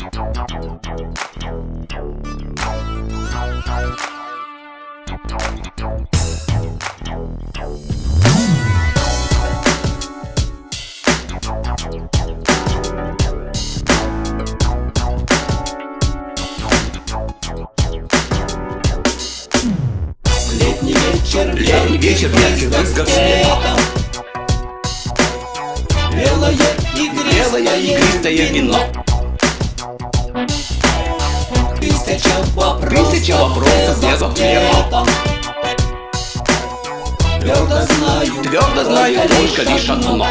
Летний вечер, яркий брызгов света, белое игристое вино, тысяча вопросов без ответа. Твердо знаю только лишь одно: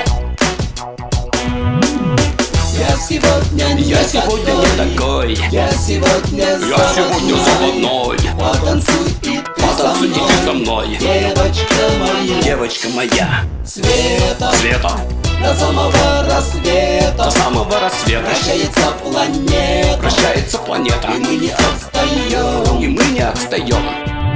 я сегодня не такой, я сегодня заводной. Потанцуйте со мной, девочка моя. Света до самого рассвета, прощается планета, и мы не отстаем.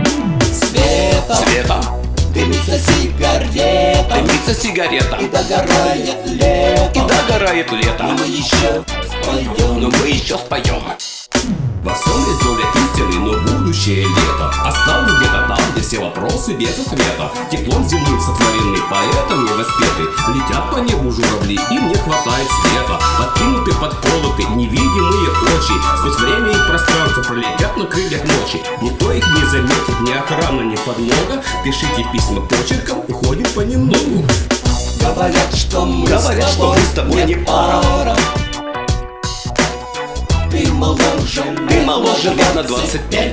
Света дымится сигарета, и догорает лето, но мы еще споем. Во всем есть доля истины, но будущее лето осталось где-то там, где все вопросы без ответа. Теплом зимы сотворены, поэтому воспеты. Летят по небу журавли, им не хватает света. Подкинуты, подколоты, невидимые очи, сквозь время и пространство пролетят на крыльях ночи. Никто их не заметит, ни охрана, ни подмога. Пишите письма почерком, уходим понемногу. Говорят, что мы с тобой не пара. Ты моложе лет на 25.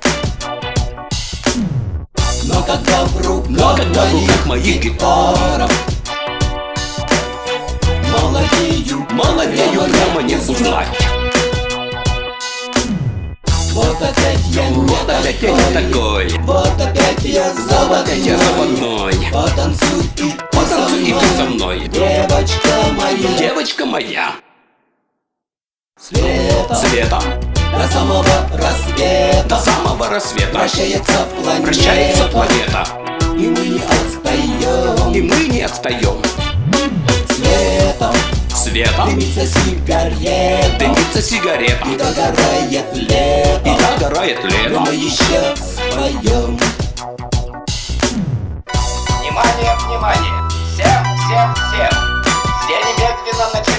Но когда в руках моих гитара, молодею прямо не узнать. Вот опять я не такой, вот опять я заводной. Потанцуй и ты со мной, девочка моя. Света до самого рассвета, прощается планета, и мы не отстаем. Света дымится сигарета, и догорает лето, мы еще споем. Внимание! Все немедленно начинают